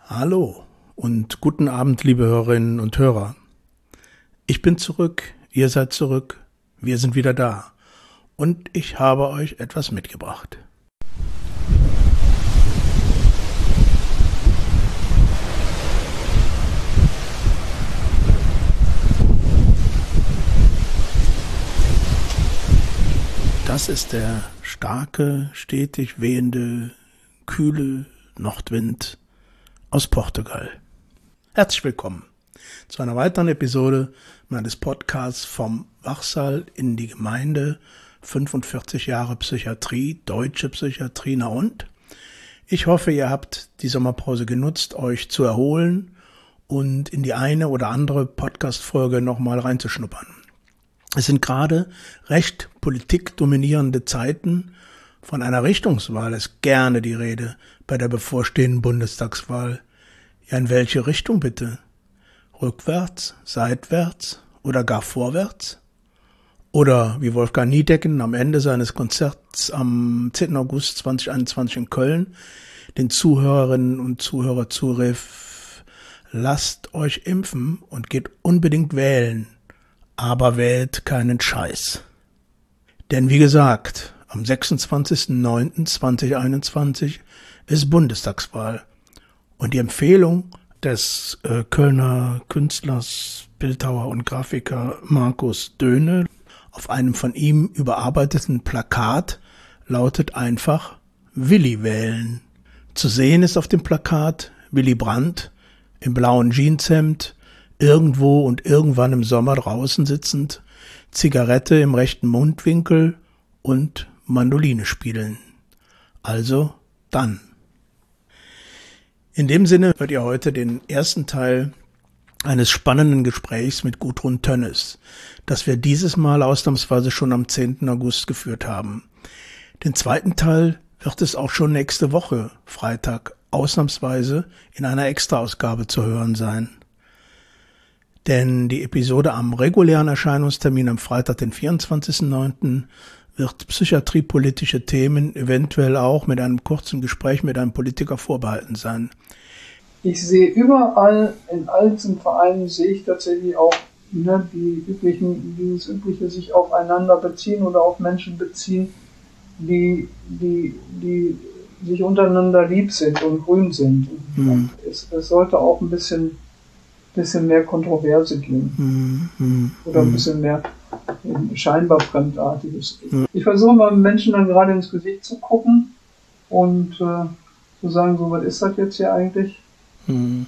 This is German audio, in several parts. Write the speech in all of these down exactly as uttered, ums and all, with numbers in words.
Hallo und guten Abend, liebe Hörerinnen und Hörer. Ich bin zurück, ihr seid zurück, wir sind wieder da und ich habe euch etwas mitgebracht. Das ist der starke, stetig wehende, kühle Nordwind aus Portugal. Herzlich willkommen zu einer weiteren Episode meines Podcasts vom Wachsaal in die Gemeinde, fünfundvierzig Jahre Psychiatrie, deutsche Psychiatrie, na und? Ich hoffe, ihr habt die Sommerpause genutzt, euch zu erholen und in die eine oder andere Podcast-Folge nochmal reinzuschnuppern. Es sind gerade recht politikdominierende Zeiten. Von einer Richtungswahl ist gerne die Rede bei der bevorstehenden Bundestagswahl. Ja, in welche Richtung bitte? Rückwärts, seitwärts oder gar vorwärts? Oder wie Wolfgang Niedecken am Ende seines Konzerts am zehnten August zweitausendeinundzwanzig in Köln den Zuhörerinnen und Zuhörern zurief: Lasst euch impfen und geht unbedingt wählen, aber wählt keinen Scheiß. Denn wie gesagt, am sechsundzwanzigsten neunten zweitausendeinundzwanzig ist Bundestagswahl und die Empfehlung des äh, Kölner Künstlers, Bildhauer und Grafiker Markus Döhne auf einem von ihm überarbeiteten Plakat lautet einfach Willi wählen. Zu sehen ist auf dem Plakat Willy Brandt im blauen Jeanshemd, irgendwo und irgendwann im Sommer draußen sitzend, Zigarette im rechten Mundwinkel und Mandoline spielen. Also dann. In dem Sinne hört ihr heute den ersten Teil eines spannenden Gesprächs mit Gudrun Tönnes, das wir dieses Mal ausnahmsweise schon am zehnten August geführt haben. Den zweiten Teil wird es auch schon nächste Woche, Freitag, ausnahmsweise in einer Extraausgabe zu hören sein. Denn die Episode am regulären Erscheinungstermin am Freitag, den vierundzwanzigsten neunten wird psychiatriepolitische Themen eventuell auch mit einem kurzen Gespräch mit einem Politiker vorbehalten sein. Ich sehe überall, in all diesen Vereinen sehe ich tatsächlich auch ne, die üblichen, dieses übliche sich aufeinander beziehen oder auf Menschen beziehen, die, die, die sich untereinander lieb sind und grün sind. Hm. Es, es sollte auch ein bisschen bisschen mehr Kontroverse geben. Mhm. Oder ein bisschen mehr scheinbar Fremdartiges. Mhm. Ich versuche mal Menschen dann gerade ins Gesicht zu gucken und äh, zu sagen, so, was ist das jetzt hier eigentlich? Mhm.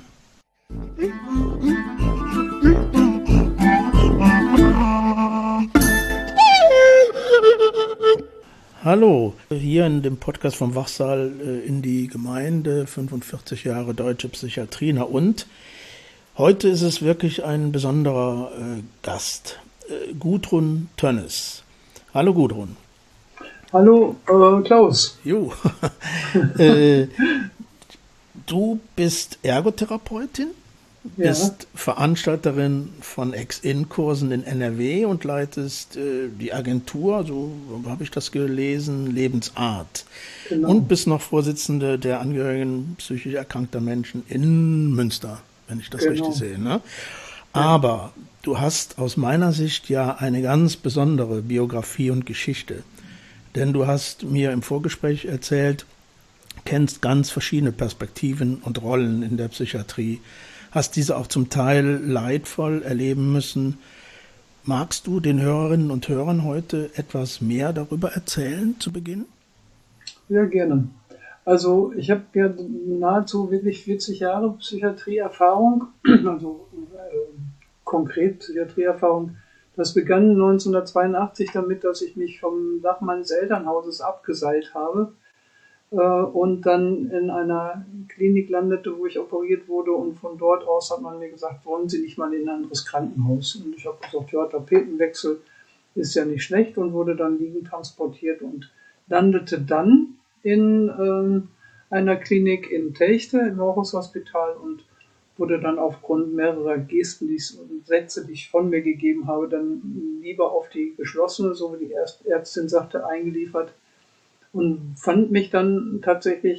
Hallo, hier in dem Podcast vom Wachsaal äh, in die Gemeinde, fünfundvierzig Jahre deutsche Psychiatrie, na und? Heute ist es wirklich ein besonderer äh, Gast, äh, Gudrun Tönnes. Hallo Gudrun. Hallo äh, Klaus. Jo. äh, du bist Ergotherapeutin, ja. Bist Veranstalterin von Ex-In-Kursen in N R W und leitest äh, die Agentur, so habe ich das gelesen, Lebensart. Genau. Und bist noch Vorsitzende der Angehörigen psychisch erkrankter Menschen in Münster, wenn ich das genau. richtig sehe. Ne? Aber ja. Du hast aus meiner Sicht ja eine ganz besondere Biografie und Geschichte. Denn du hast mir im Vorgespräch erzählt, kennst ganz verschiedene Perspektiven und Rollen in der Psychiatrie, hast diese auch zum Teil leidvoll erleben müssen. Magst du den Hörerinnen und Hörern heute etwas mehr darüber erzählen zu Beginn? Ja, gerne. Also ich habe ja nahezu wirklich vierzig Jahre Psychiatrieerfahrung, also äh, konkret Psychiatrieerfahrung. Das begann neunzehnhundertzweiundachtzig damit, dass ich mich vom Dach meines Elternhauses abgeseilt habe äh, und dann in einer Klinik landete, wo ich operiert wurde, und von dort aus hat man mir gesagt, wollen Sie nicht mal in ein anderes Krankenhaus? Und ich habe gesagt, ja, Tapetenwechsel ist ja nicht schlecht, und wurde dann liegend transportiert und landete dann in ähm, einer Klinik in Telchte, im Hochhaushospital, und wurde dann aufgrund mehrerer Gesten die ich, und Sätze, die ich von mir gegeben habe, dann lieber auf die geschlossene, so wie die Ärztin sagte, eingeliefert, und fand mich dann tatsächlich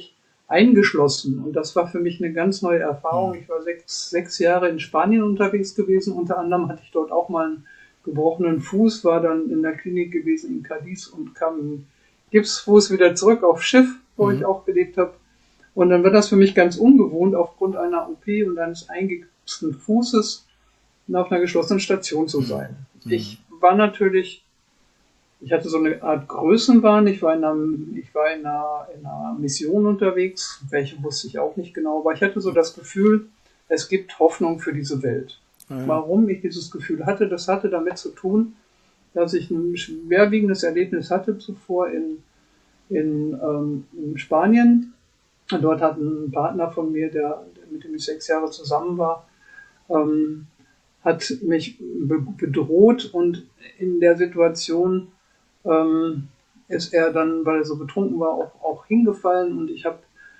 eingeschlossen. Und das war für mich eine ganz neue Erfahrung. Ich war sechs, sechs Jahre in Spanien unterwegs gewesen. Unter anderem hatte ich dort auch mal einen gebrochenen Fuß, war dann in der Klinik gewesen in Cadiz und kam im Gipsfuß wieder zurück aufs Schiff, wo mhm. ich auch gelebt habe. Und dann war das für mich ganz ungewohnt, aufgrund einer O P und eines eingegipsten Fußes auf einer geschlossenen Station zu sein. Mhm. Ich war natürlich, ich hatte so eine Art Größenwahn, ich war in einer, ich war in einer, in einer Mission unterwegs, welche wusste ich auch nicht genau, aber ich hatte so das Gefühl, es gibt Hoffnung für diese Welt. Mhm. Warum ich dieses Gefühl hatte, das hatte damit zu tun, dass ich ein schwerwiegendes Erlebnis hatte zuvor in, in, ähm, in Spanien. Und dort hat ein Partner von mir, der, mit dem ich sechs Jahre zusammen war, ähm, hat mich be- bedroht und in der Situation ähm, ist er dann, weil er so betrunken war, auch, auch hingefallen und ich habe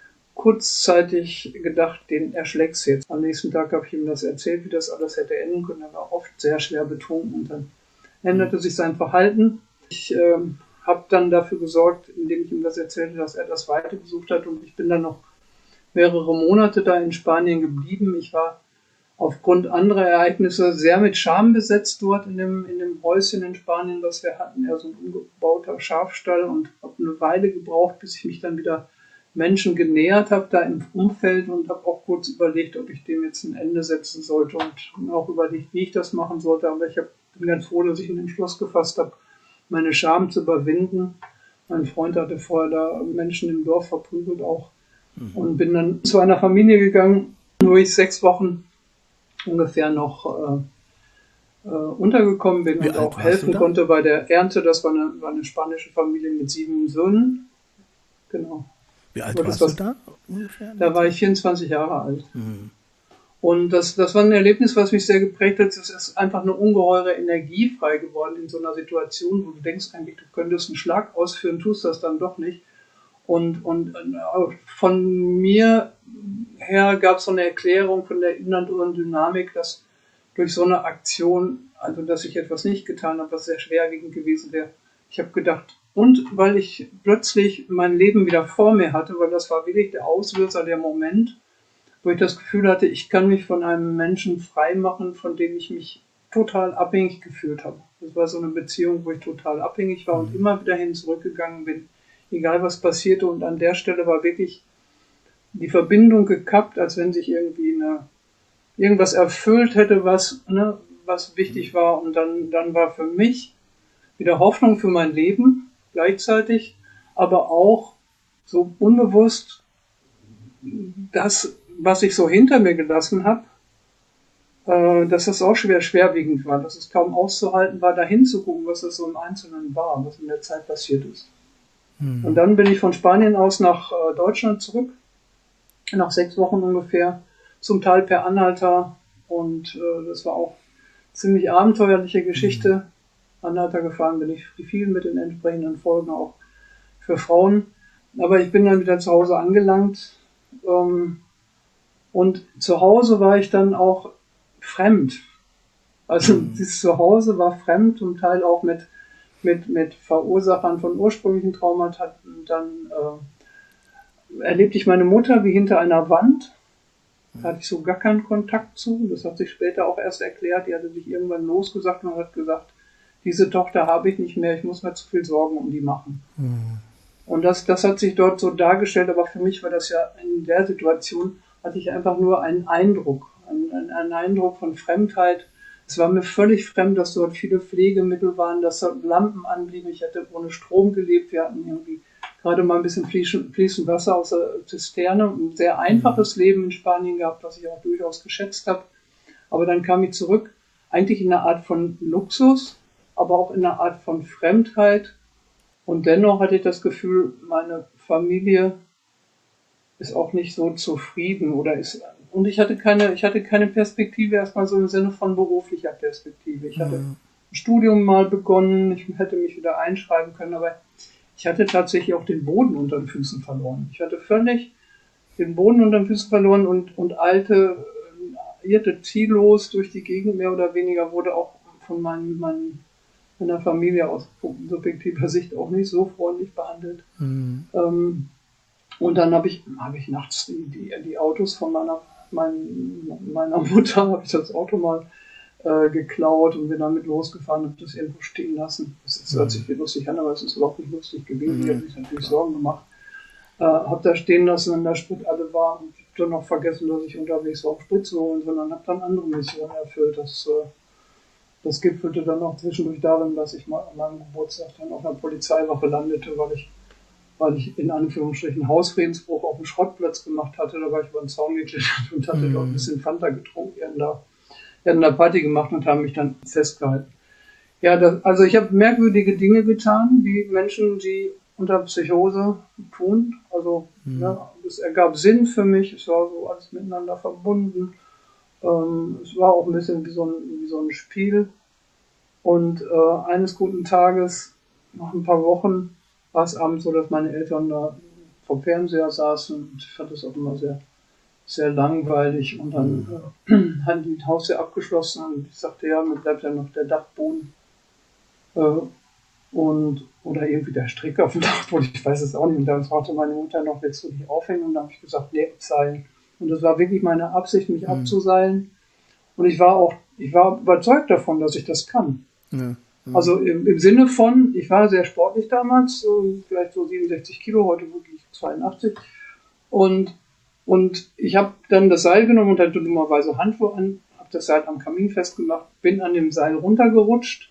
kurzzeitig gedacht, den erschlägst jetzt. Am nächsten Tag habe ich ihm das erzählt, wie das alles hätte enden können. Er war oft sehr schwer betrunken und dann änderte sich sein Verhalten. Ich äh, habe dann dafür gesorgt, indem ich ihm das erzählte, dass er das Weite besucht hat und ich bin dann noch mehrere Monate da in Spanien geblieben. Ich war aufgrund anderer Ereignisse sehr mit Scham besetzt dort in dem, in dem Häuschen in Spanien, das wir hatten. Ja, so ein umgebauter Schafstall und habe eine Weile gebraucht, bis ich mich dann wieder Menschen genähert habe da im Umfeld und habe auch kurz überlegt, ob ich dem jetzt ein Ende setzen sollte und auch überlegt, wie ich das machen sollte. Aber ich hab, bin ganz froh, dass ich einen Entschluss gefasst habe, meine Scham zu überwinden. Mein Freund hatte vorher da Menschen im Dorf verprügelt auch mhm. und bin dann zu einer Familie gegangen, wo ich sechs Wochen ungefähr noch äh, äh, untergekommen bin Wie und auch helfen konnte bei der Ernte. Das war eine, war eine spanische Familie mit sieben Söhnen. Genau. Wie alt warst was, du da ungefähr? Da war ich vierundzwanzig Jahre alt. Mhm. Und das, das war ein Erlebnis, was mich sehr geprägt hat. Es ist einfach eine ungeheure Energie frei geworden in so einer Situation, wo du denkst eigentlich, du könntest einen Schlag ausführen, tust das dann doch nicht. Und, und von mir her gab es so eine Erklärung von der inneren Dynamik, dass durch so eine Aktion, also dass ich etwas nicht getan habe, was sehr schwerwiegend gewesen wäre. Ich habe gedacht, und weil ich plötzlich mein Leben wieder vor mir hatte, weil das war wirklich der Auslöser, der Moment, wo ich das Gefühl hatte, ich kann mich von einem Menschen frei machen, von dem ich mich total abhängig gefühlt habe. Das war so eine Beziehung, wo ich total abhängig war und immer wieder hin zurückgegangen bin, egal was passierte. Und an der Stelle war wirklich die Verbindung gekappt, als wenn sich irgendwie eine, irgendwas erfüllt hätte, was, ne, was wichtig war. Und dann, dann war für mich wieder Hoffnung für mein Leben gleichzeitig, aber auch so unbewusst das, was ich so hinter mir gelassen habe, äh, dass das auch schwer schwerwiegend war, dass es kaum auszuhalten war, da hinzugucken, was das so im Einzelnen war, was in der Zeit passiert ist. Mhm. Und dann bin ich von Spanien aus nach äh, Deutschland zurück, nach sechs Wochen ungefähr, zum Teil per Anhalter und äh, das war auch ziemlich abenteuerliche Geschichte. Mhm. Anhalter gefahren bin ich viel mit den entsprechenden Folgen auch für Frauen. Aber ich bin dann wieder zu Hause angelangt. Ähm, und zu Hause war ich dann auch fremd. Also mhm. dieses Zuhause war fremd, zum Teil auch mit, mit, mit Verursachern von ursprünglichen Traumata. Und dann äh, erlebte ich meine Mutter wie hinter einer Wand. Da hatte ich so gar keinen Kontakt zu. Das hat sich später auch erst erklärt. Die hatte sich irgendwann losgesagt und hat gesagt, diese Tochter habe ich nicht mehr, ich muss mir zu viel Sorgen um die machen. Mhm. Und das, das hat sich dort so dargestellt, aber für mich war das ja in der Situation, hatte ich einfach nur einen Eindruck, einen, einen Eindruck von Fremdheit. Es war mir völlig fremd, dass dort viele Pflegemittel waren, dass dort Lampen anblieben. Ich hatte ohne Strom gelebt, wir hatten irgendwie gerade mal ein bisschen fließend Wasser aus der Zisterne, ein sehr einfaches mhm. Leben in Spanien gehabt, was ich auch durchaus geschätzt habe. Aber dann kam ich zurück, eigentlich in einer Art von Luxus, aber auch in einer Art von Fremdheit. Und dennoch hatte ich das Gefühl, meine Familie ist auch nicht so zufrieden oder ist, und ich hatte keine, ich hatte keine Perspektive erstmal so im Sinne von beruflicher Perspektive. Ich hatte mhm. ein Studium mal begonnen, ich hätte mich wieder einschreiben können, aber ich hatte tatsächlich auch den Boden unter den Füßen verloren. Ich hatte völlig den Boden unter den Füßen verloren und, und alte, irrte ziellos durch die Gegend mehr oder weniger, wurde auch von meinen, meinen in der Familie aus subjektiver Sicht auch nicht so freundlich behandelt. Mhm. Ähm, Und dann habe ich, habe ich nachts die, die, die Autos von meiner, mein, meiner Mutter, habe ich das Auto mal äh, geklaut und bin damit losgefahren und das irgendwo stehen lassen. Das, das hört sich lustig an, aber es ist überhaupt nicht lustig gewesen. Ich habe mich natürlich Sorgen gemacht. Äh, habe da stehen lassen, wenn der Sprit alle war und dann noch vergessen, dass ich unterwegs war, um Sprit zu holen, sondern habe dann andere Missionen erfüllt. Das, äh, das gipfelte dann auch zwischendurch darin, dass ich mal an meinem Geburtstag dann auf einer Polizeiwache landete, weil ich weil ich in Anführungsstrichen Hausfriedensbruch auf dem Schrottplatz gemacht hatte. Da war ich über den Zaun geklettert und hatte mm. dort ein bisschen Fanta getrunken. Die hatten da, die hatten da Party gemacht und haben mich dann festgehalten. Ja, das, also ich habe merkwürdige Dinge getan, die Menschen, die unter Psychose tun. Also mm. ja, es ergab Sinn für mich. Es war so alles miteinander verbunden. Ähm, es war auch ein bisschen wie so ein, wie so ein Spiel. Und äh, eines guten Tages, nach ein paar Wochen, war es abends so, dass meine Eltern da vom Fernseher saßen und ich fand das auch immer sehr, sehr langweilig und dann äh, hatten die das Haus ja abgeschlossen und ich sagte, ja, mir bleibt ja noch der Dachboden äh, und oder irgendwie der Strick auf dem Dachboden, ich weiß es auch nicht und dann fragte meine Mutter noch, willst du dich aufhängen und dann habe ich gesagt, nee, abseilen und das war wirklich meine Absicht, mich mhm. abzuseilen und ich war auch, ich war überzeugt davon, dass ich das kann. Ja. Also im, im Sinne von, ich war sehr sportlich damals, so vielleicht so siebenundsechzig Kilo, heute wirklich zweiundachtzig. Und, und ich habe dann das Seil genommen und hatte dummerweise Handschuhe an, habe das Seil am Kamin festgemacht, bin an dem Seil runtergerutscht,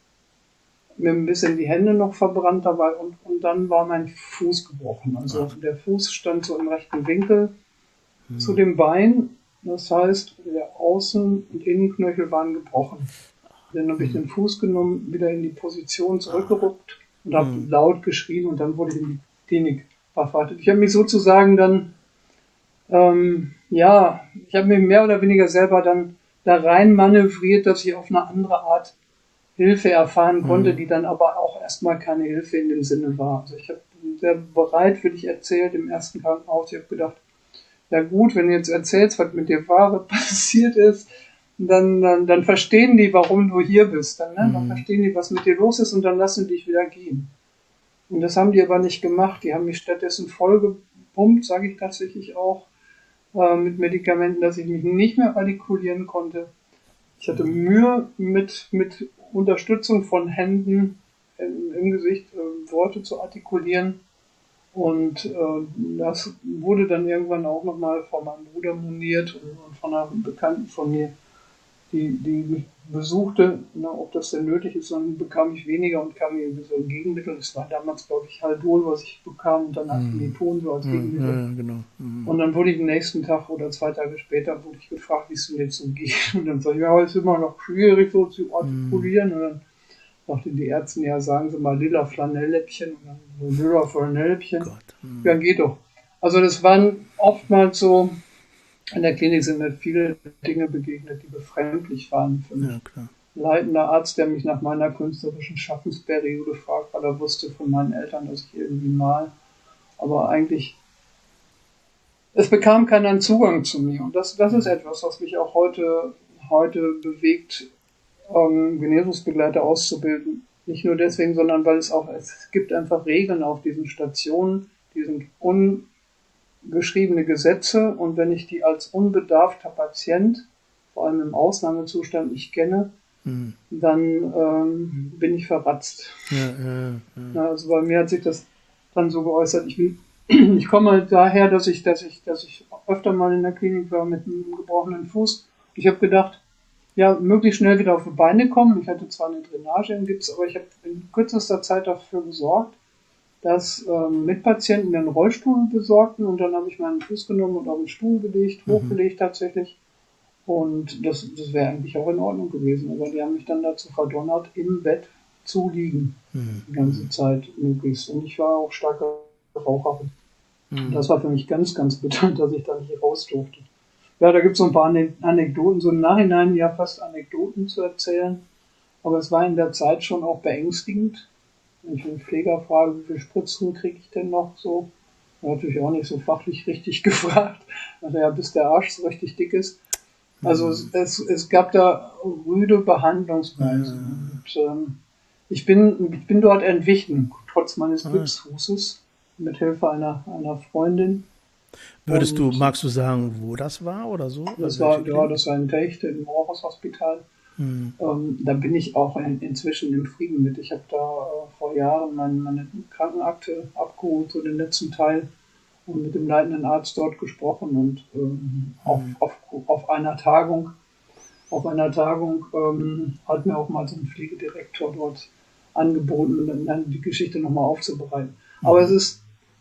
mir ein bisschen die Hände noch verbrannt dabei und, und dann war mein Fuß gebrochen. Also Ach. der Fuß stand so im rechten Winkel hm. zu dem Bein. Das heißt, der Außen- und Innenknöchel waren gebrochen. Dann habe ich den Fuß genommen, wieder in die Position zurückgerückt und habe mhm. laut geschrien und dann wurde ich in die Klinik verfrachtet. Ich habe mich sozusagen dann, ähm, ja, ich habe mich mehr oder weniger selber dann da rein manövriert, dass ich auf eine andere Art Hilfe erfahren konnte, mhm. die dann aber auch erstmal keine Hilfe in dem Sinne war. Also ich habe sehr bereitwillig erzählt im ersten Krankenhaus. Ich habe gedacht, ja gut, wenn du jetzt erzählst, was mit dir war, was passiert ist, Dann, dann, dann verstehen die, warum du hier bist. Dann, ne? Mhm. dann verstehen die, was mit dir los ist und dann lassen die dich wieder gehen. Und das haben die aber nicht gemacht. Die haben mich stattdessen vollgepumpt, sage ich tatsächlich auch, äh, mit Medikamenten, dass ich mich nicht mehr artikulieren konnte. Ich hatte Mühe mit, mit Unterstützung von Händen im, im Gesicht äh, Worte zu artikulieren. Und äh, das wurde dann irgendwann auch nochmal von meinem Bruder moniert und, und von einer Bekannten von mir, die, die mich besuchte, na, ob das denn nötig ist, dann bekam ich weniger und kam mir so ein Gegenmittel. Das war damals, glaube ich, Haldol, was ich bekam, und dann Acetylton so als Gegenmittel. Ja, ja, genau. Mhm. Und dann wurde ich am nächsten Tag oder zwei Tage später wurde ich gefragt, wie es denn jetzt so geht. Und dann sage ich, ja, es ist immer noch schwierig so zu artikulieren. Mhm. Und dann sagte die Ärztin, ja, sagen Sie mal lila Flanellläppchen und dann so lila Flanellläppchen. Mhm. Ja, geht doch. Also das waren oftmals so, in der Klinik sind mir viele Dinge begegnet, die befremdlich waren für mich. Ja, klar. Leitender Arzt, der mich nach meiner künstlerischen Schaffensperiode fragt, weil er wusste von meinen Eltern, dass ich irgendwie mal, aber eigentlich, es bekam keinen Zugang zu mir. Und das, das ist etwas, was mich auch heute, heute bewegt, ähm, Genesungsbegleiter auszubilden. Nicht nur deswegen, sondern weil es auch, es gibt einfach Regeln auf diesen Stationen, die sind ungeschriebene Gesetze, und wenn ich die als unbedarfter Patient, vor allem im Ausnahmezustand, nicht kenne, mhm. dann ähm, bin ich verratzt. Ja, ja, ja. Also bei mir hat sich das dann so geäußert, ich, will, ich komme halt daher, dass ich, dass ich, dass ich öfter mal in der Klinik war mit einem gebrochenen Fuß. Ich habe gedacht, ja, möglichst schnell wieder auf die Beine kommen. Ich hatte zwar eine Drainage im Gips, aber ich habe in kürzester Zeit dafür gesorgt, dass ähm, Mitpatienten einen Rollstuhl besorgten, und dann habe ich meinen Fuß genommen und auf den Stuhl gelegt, mhm. hochgelegt tatsächlich. Und das, das wäre eigentlich auch in Ordnung gewesen. Aber die haben mich dann dazu verdonnert, im Bett zu liegen, mhm. die ganze Zeit möglichst. Und ich war auch starke Raucherin. Mhm. Das war für mich ganz, ganz bitter, dass ich da nicht raus durfte. Ja, da gibt es so ein paar Anekdoten, so im Nachhinein ja fast Anekdoten zu erzählen. Aber es war in der Zeit schon auch beängstigend. Wenn ich einen Pfleger frage, wie viele Spritzen kriege ich denn noch so? War natürlich auch nicht so fachlich richtig gefragt. Also ja, bis der Arsch so richtig dick ist. Also es, es, es gab da rüde Behandlungsweisen. Und ähm, ich bin, ich bin dort entwichen, trotz meines Gipsfußes. mit Hilfe einer, einer Freundin. Würdest du, Und magst du sagen, wo das war oder so? das Also war, welche ja, Klinik? das war in Techte im Rohrhaus-Hospital. Hm. Ähm, da bin ich auch in, inzwischen im Frieden mit. Ich habe da äh, vor Jahren meine, meine Krankenakte abgeholt, so den letzten Teil, und mit dem leitenden Arzt dort gesprochen und ähm, auf, Hm. auf, auf einer Tagung, auf einer Tagung ähm, hat mir auch mal so ein Pflegedirektor dort angeboten, dann die Geschichte nochmal aufzubereiten. Aber es Mhm. ist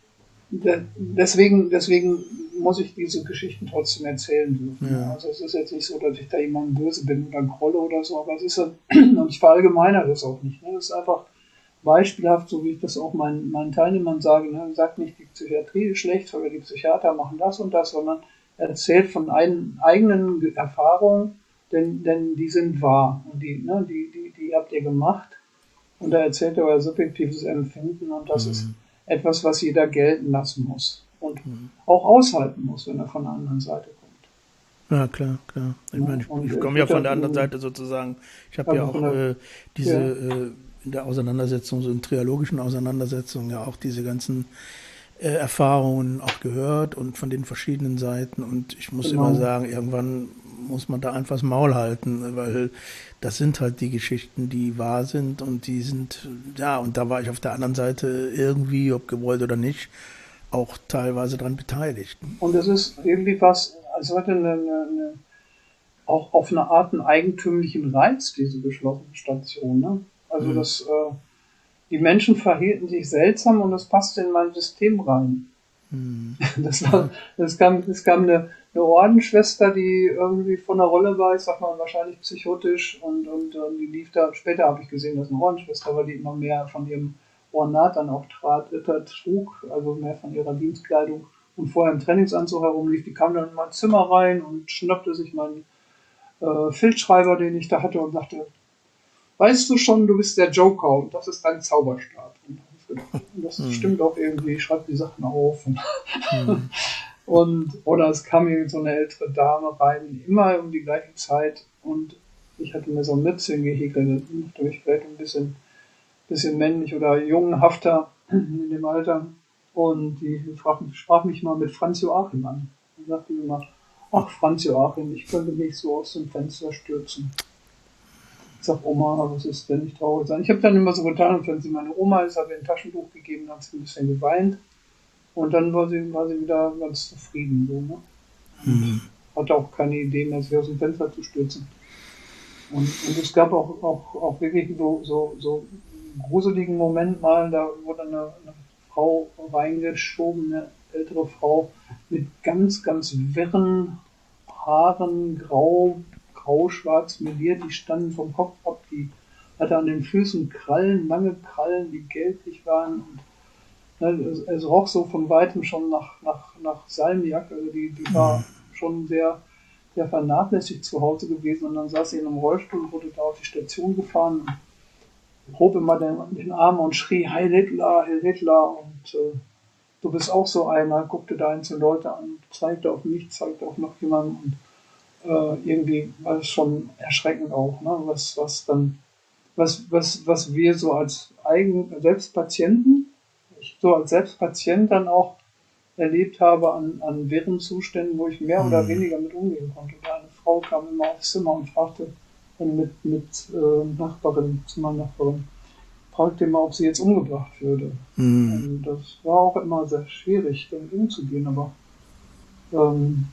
deswegen, deswegen muss ich diese Geschichten trotzdem erzählen dürfen. Ja. Also es ist jetzt nicht so, dass ich da jemandem böse bin oder grolle oder so, aber es ist halt, und ich verallgemeine das auch nicht. Ne? Das ist einfach beispielhaft, so wie ich das auch meinen, meinen Teilnehmern sage. Ne? Sagt nicht, die Psychiatrie ist schlecht oder die Psychiater machen das und das, sondern erzählt von ein, eigenen Erfahrungen, denn, denn die sind wahr und die, ne, die, die, die habt ihr gemacht. Und da erzählt er euer subjektives Empfinden und das ist Mhm. etwas, was jeder gelten lassen muss und Mhm. auch aushalten muss, wenn er von der anderen Seite kommt. Ja, klar, klar. Ich Ne? meine, ich, Und ich ich komme ja würde von das der anderen irgendwie, Seite sozusagen. Ich habe ja also von auch der, äh, diese ja, äh, in der Auseinandersetzung, so in triologischen Auseinandersetzungen, ja auch diese ganzen äh, Erfahrungen auch gehört und von den verschiedenen Seiten. Und ich muss immer genau. sagen, irgendwann muss man da einfach das Maul halten, weil das sind halt die Geschichten, die wahr sind und die sind, ja, und da war ich auf der anderen Seite irgendwie, ob gewollt oder nicht, auch teilweise dran beteiligt. Und es ist irgendwie was, als hätte eine, eine, eine, auch auf eine Art einen eigentümlichen Reiz, diese geschlossene Station. Ne? Also Hm. das, äh, die Menschen verhielten sich seltsam und das passte in mein System rein. Hm. Das war, Ja. es kam, es kam eine, eine Ordensschwester, die irgendwie von der Rolle war, ich sag mal wahrscheinlich psychotisch und, und, und die lief da, später habe ich gesehen, dass eine Ordensschwester war, die immer mehr von ihrem Ornat dann auch trat, äh, trug, also mehr von ihrer Dienstkleidung und vorher im Trainingsanzug herumlief, die kam dann in mein Zimmer rein und schnappte sich meinen äh, Filzschreiber, den ich da hatte und sagte, weißt du schon, du bist der Joker und das ist dein Zauberstab. Und ich gedacht, das Hm. stimmt auch irgendwie, ich schreibe die Sachen auf. Und Hm. Und, oder es kam irgendwie so eine ältere Dame rein, immer um die gleiche Zeit. Und ich hatte mir so ein Mützchen gehäkelt, durch vielleicht ein bisschen, bisschen männlich oder jungenhafter in dem Alter. Und die sprach, sprach mich mal mit Franz Joachim an. Und sagte mir mal, ach Franz Joachim, ich könnte mich so aus dem Fenster stürzen. Ich sag, Oma, was ist denn nicht traurig sein? Ich habe dann immer so getan, als wenn sie meine Oma ist, habe ihr ein Taschentuch gegeben, hat sie ein bisschen geweint. Und dann war sie, war sie wieder ganz zufrieden. So, ne? Und Hm. hatte auch keine Idee mehr, sich aus dem Fenster zu stürzen. Und, und es gab auch, auch, auch wirklich so, so, so einen gruseligen Moment mal, da wurde eine, eine Frau reingeschoben, eine ältere Frau mit ganz, ganz wirren Haaren, grau, grau-schwarz meliert, die standen vom Kopf ab, die hatte an den Füßen Krallen, lange Krallen, die gelblich waren und ne, es, es roch so von weitem schon nach, nach, nach Salmiak, also die, die war schon sehr, sehr vernachlässigt zu Hause gewesen und dann saß sie in einem Rollstuhl und wurde da auf die Station gefahren und hob immer den, den Arm und schrie, Heil Hitler, Heil Hitler und äh, du bist auch so einer, guckte da einzelne Leute an, zeigte auf mich, zeigte auf noch jemanden und äh, irgendwie war es schon erschreckend auch, ne, was, was dann, was, was, was wir so als eigen, selbst Patienten, ich so als Selbstpatient dann auch erlebt habe an, an wirren Zuständen, wo ich mehr oder Hm. weniger mit umgehen konnte. Da eine Frau kam immer aufs Zimmer und fragte dann mit, mit äh, Nachbarin, Zimmernachbarin, fragte immer, ob sie jetzt umgebracht würde. Hm. Und das war auch immer sehr schwierig, damit umzugehen, aber ähm,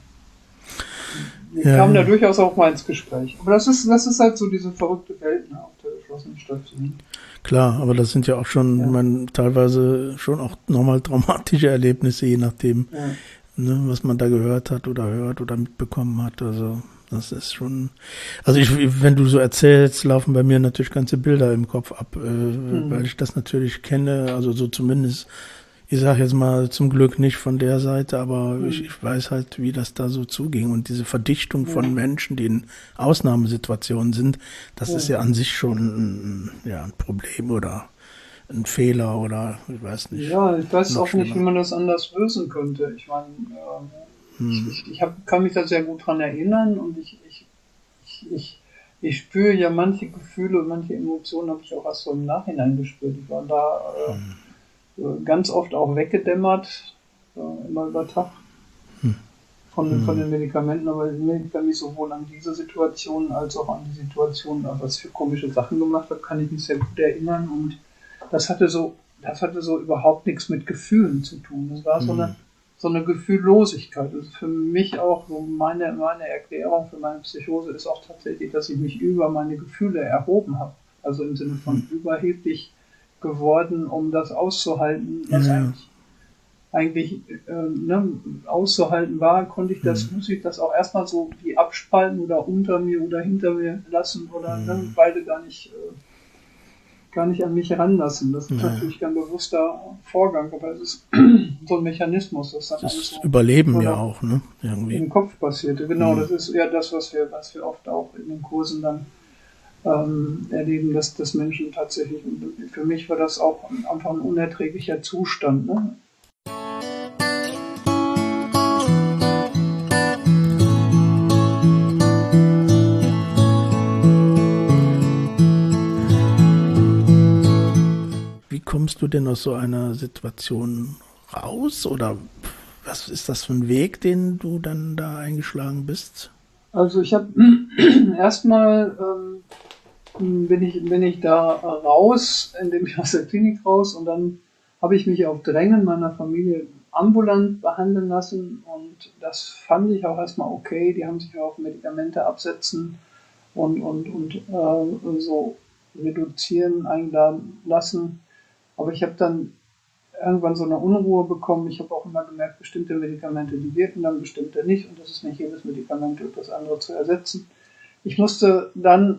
wir Ja, kamen da ja. durchaus auch mal ins Gespräch. Aber das ist, das ist halt so diese verrückte Welt, ne, auf der geschlossenen Station. Klar, aber das sind ja auch schon, Ja, man, teilweise schon auch nochmal traumatische Erlebnisse, je nachdem, ja. ne, was man da gehört hat oder hört oder mitbekommen hat. Also das ist schon, also ich, wenn du so erzählst, laufen bei mir natürlich ganze Bilder im Kopf ab, äh, weil Hm. ich das natürlich kenne, also so zumindest, ich sage jetzt mal zum Glück nicht von der Seite, aber ich, Hm. ich weiß halt, wie das da so zuging und diese Verdichtung Ja, von Menschen, die in Ausnahmesituationen sind, das ist ja. ja an sich schon ein, ja, ein Problem oder ein Fehler oder ich weiß nicht, Ja, ich weiß noch auch nicht, wie schlimmer. man das anders lösen könnte. Ich meine, äh, ich, Hm. ich, ich hab, kann mich da sehr gut dran erinnern und ich, ich, ich, ich, ich spüre ja manche Gefühle und manche Emotionen habe ich auch erst so im Nachhinein gespürt. Ich war da äh, ganz oft auch weggedämmert, äh, immer über Tag Hm. von, Hm. von den Medikamenten, aber ich kann mich sowohl an diese Situation als auch an die Situation, was für komische Sachen gemacht habe, kann ich mich sehr gut erinnern, und das hatte so, das hatte so überhaupt nichts mit Gefühlen zu tun. Das war so eine, so eine Gefühllosigkeit. Das ist für mich auch so meine, meine Erklärung für meine Psychose ist auch tatsächlich, dass ich mich über meine Gefühle erhoben habe. Also im Sinne von überheblich geworden, um das auszuhalten, was Ja. eigentlich, eigentlich äh, ne, auszuhalten war, konnte ich das, Mhm. muss ich das auch erstmal so wie abspalten oder unter mir oder hinter mir lassen oder Mhm. ne, beide gar nicht äh, gar nicht an mich heranlassen. Das ist Ja. natürlich kein bewusster Vorgang, aber es ist so ein Mechanismus, das dann Das alles so Überleben ja oder auch, ne? Irgendwie. im Kopf passierte. Genau, Mhm. das ist ja das, was wir, was wir oft auch in den Kursen dann ähm, erleben, dass, dass Menschen tatsächlich, und für mich war das auch einfach ein unerträglicher Zustand. Ne? Wie kommst du denn aus so einer Situation raus? Oder was ist das für ein Weg, den du dann da eingeschlagen bist? Also ich habe erstmal ähm, bin ich bin ich da raus, indem ich aus der Klinik raus, und dann habe ich mich auf Drängen meiner Familie ambulant behandeln lassen, und das fand ich auch erstmal okay. Die haben sich auf Medikamente absetzen und und und äh, so reduzieren eingeladen lassen. Aber ich habe dann irgendwann so eine Unruhe bekommen. Ich habe auch immer gemerkt, bestimmte Medikamente, die wirken dann, bestimmte nicht, und das ist nicht jedes Medikament durch das andere zu ersetzen. Ich musste dann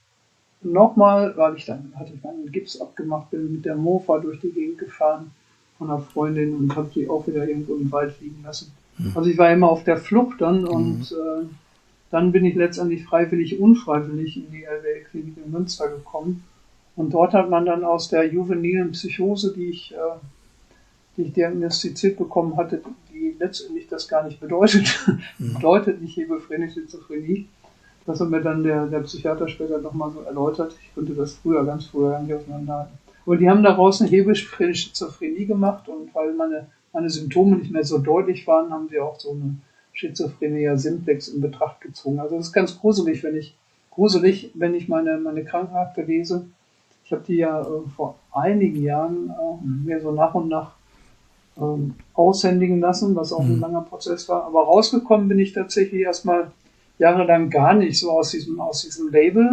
nochmal, weil ich dann hatte ich meinen Gips abgemacht, bin mit der Mofa durch die Gegend gefahren von einer Freundin und habe die auch wieder irgendwo im Wald liegen lassen. Also ich war immer auf der Flucht dann, und äh, dann bin ich letztendlich freiwillig, unfreiwillig in die L W L-Klinik in Münster gekommen. Und dort hat man dann aus der juvenilen Psychose, die ich, äh, die ich diagnostiziert bekommen hatte, die letztendlich das gar nicht bedeutet, bedeutet nicht hebephrene Schizophrenie. Das hat mir dann der, der Psychiater später nochmal so erläutert. Ich konnte das früher, ganz früher gar nicht auseinanderhalten. Und die haben daraus eine hebephrene Schizophrenie gemacht, und weil meine, meine Symptome nicht mehr so deutlich waren, haben sie auch so eine Schizophrenia simplex in Betracht gezogen. Also das ist ganz gruselig, wenn ich, gruselig, wenn ich meine, meine Krankenakte lese. Ich habe die ja äh, vor einigen Jahren äh, mir so nach und nach ähm, aushändigen lassen, was auch ein langer Prozess war. Aber rausgekommen bin ich tatsächlich erstmal jahrelang gar nicht so aus diesem, aus diesem Label.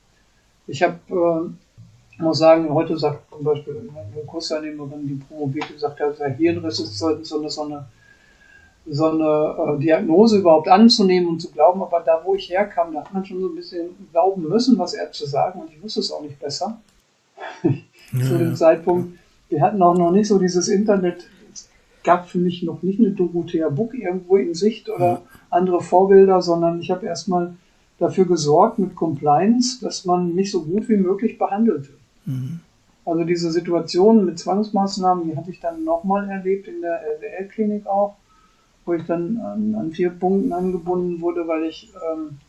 Ich habe, äh, muss sagen, heute sagt zum Beispiel eine Kursteilnehmerin, die promoviert, die sagt, ja, der Hirnriss ist so eine, so eine, so eine äh, Diagnose überhaupt anzunehmen und zu glauben, aber da, wo ich herkam, da hat man schon so ein bisschen glauben müssen, was Ärzte sagen, und ich wusste es auch nicht besser. Ja, Zu dem ja. Zeitpunkt, wir hatten auch noch nicht so dieses Internet, es gab für mich noch nicht eine Dorothea Buck irgendwo in Sicht oder Ja. andere Vorbilder, sondern ich habe erstmal dafür gesorgt mit Compliance, dass man mich so gut wie möglich behandelte. Mhm. Also diese Situation mit Zwangsmaßnahmen, die hatte ich dann nochmal erlebt in der L W L-Klinik auch, wo ich dann an, an vier Punkten angebunden wurde, weil ich ähm,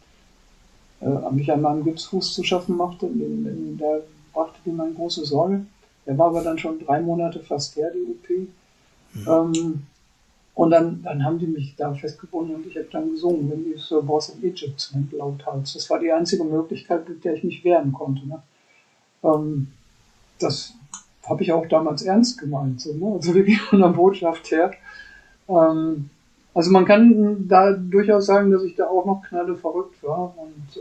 äh, mich an meinem Gipsfuß zu schaffen machte. In, in, der brachte die meine große Sorge. Der war aber dann schon drei Monate fast her, die O P. Mhm. Ähm, und dann, dann haben die mich da festgebunden, und ich habe dann gesungen, wenn die Sir Boss in Egypt sind, lauthals. Das war die einzige Möglichkeit, mit der ich mich wehren konnte. Ne? Ähm, das habe ich auch damals ernst gemeint, so, ne? Also wirklich von der Botschaft her. Ähm, also man kann da durchaus sagen, dass ich da auch noch knalle verrückt war,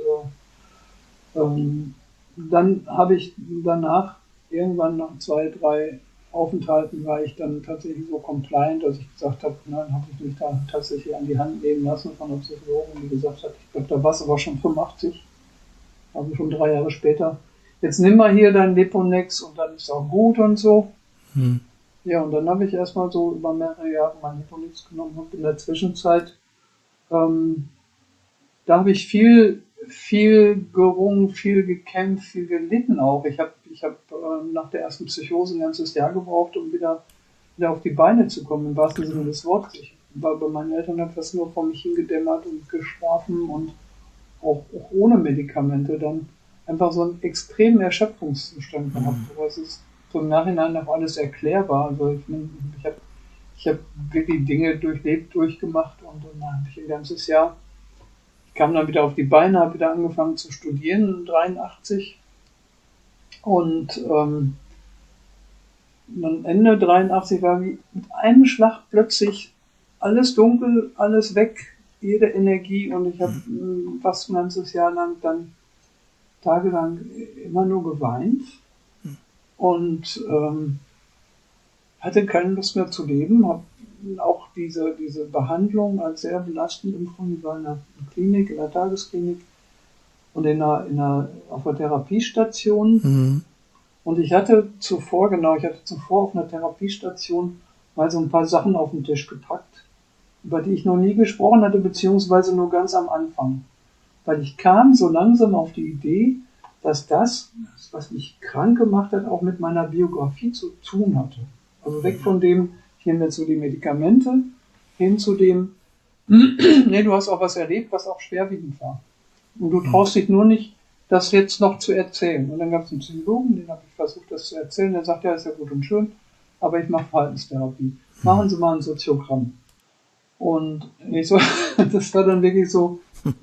und äh, ähm, dann habe ich danach irgendwann nach zwei, drei Aufenthalten war ich dann tatsächlich so compliant, dass ich gesagt habe, dann habe ich mich da tatsächlich an die Hand nehmen lassen von der Psychologin, die gesagt hat, ich glaube, da war es aber schon fünfundachtzig, also schon drei Jahre später. Jetzt nimm mal hier dein Leponex und dann ist auch gut und so. Hm. Ja, und dann habe ich erstmal so über mehrere Jahre mein Leponex genommen, und in der Zwischenzeit, ähm, da habe ich viel, viel gerungen, viel gekämpft, viel gelitten auch. Ich habe ich hab, äh, nach der ersten Psychose ein ganzes Jahr gebraucht, um wieder, wieder auf die Beine zu kommen, im wahrsten Sinne des Wortes. Ich war bei meinen Eltern, habe das nur vor mich hingedämmert und geschlafen, und auch, auch ohne Medikamente dann einfach so einen extremen Erschöpfungszustand gehabt. Aber es ist so im Nachhinein auch alles erklärbar. Also ich, ich habe ich hab wirklich Dinge durchlebt, durchgemacht und dann habe ich ein ganzes Jahr, ich kam dann wieder auf die Beine, habe wieder angefangen zu studieren, dreiundachtzig und ähm, dann Ende dreiundachtzig war wie mit einem Schlag plötzlich alles dunkel, alles weg, jede Energie und ich habe mhm. fast ein ganzes Jahr lang dann tagelang immer nur geweint mhm. und ähm, hatte keine Lust mehr zu leben, habe auch diese, diese Behandlung als sehr belastend empfunden, war in der Klinik, in der Tagesklinik und in einer, in einer, auf der Therapiestation. Mhm. Und ich hatte zuvor, genau, ich hatte zuvor auf einer Therapiestation mal so ein paar Sachen auf den Tisch gepackt, über die ich noch nie gesprochen hatte, beziehungsweise nur ganz am Anfang. Weil ich kam so langsam auf die Idee, dass das, was mich krank gemacht hat, auch mit meiner Biografie zu tun hatte. Also weg von dem, ich nehme jetzt so die Medikamente, hin zu dem, nee, du hast auch was erlebt, was auch schwerwiegend war. Und du traust dich nur nicht, das jetzt noch zu erzählen. Und dann gab es einen Psychologen, den habe ich versucht, das zu erzählen. Der sagt, ja, ist ja gut und schön, aber ich mache Verhaltenstherapie. Machen Sie mal ein Soziogramm. Und ich so, das war dann wirklich so,